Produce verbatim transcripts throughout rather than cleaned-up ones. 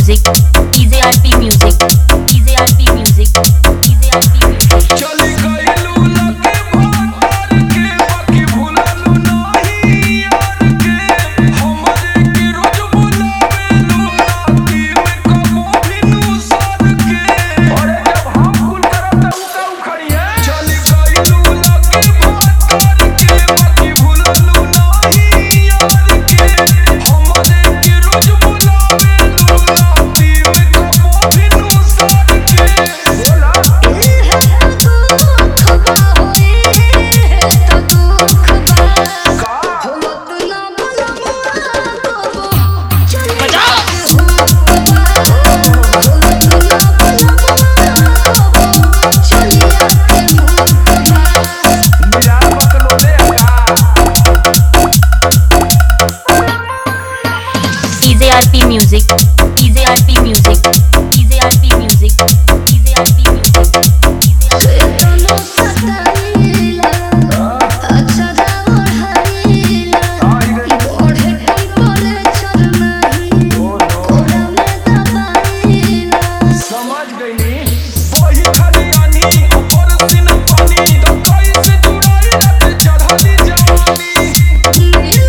music, D J R P music, D J R P music, D J R P music. चली गइलू लगे भातार के बाकी भुलालू नाही यार के हमरे के रोज बुलावेलू राती में कबो भी नुसार के अरे जब हम फूल करब त उ का उखड़ी है चली गइलू लगे भातार के बाकी भुलालू नाही यार के हमरे के रोज बुलावेलू राती में कबो भी नुसार के बोला D J R P music, D J R P music, D J R P music, D J R P music. समझ गईनी वही खलियानी और सिन पानी तो कैसे जुड़ाई रात चढ़ली जवानी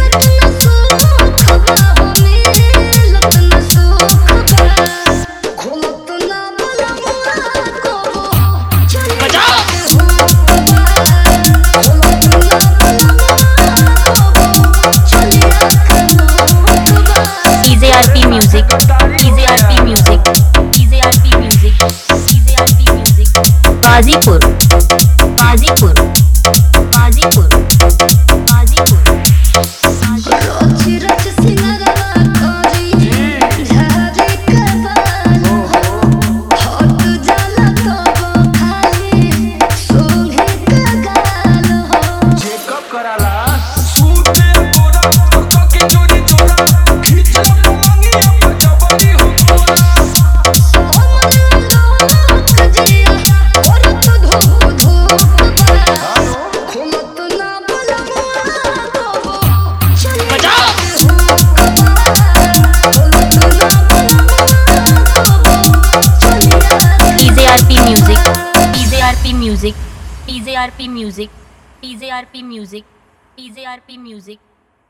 D J R P music, D J R P music, D J R P music, D J R P music. Ghazipur, Ghazipur, Ghazipur, Ghazipur, checkup कराला सूते तोरा तो के जोड़ी तोरा खींचला पलंगिया पर जबरी हो तोरा D J R P music, D J R P music, D J R P music, D J R P music, D J R P music.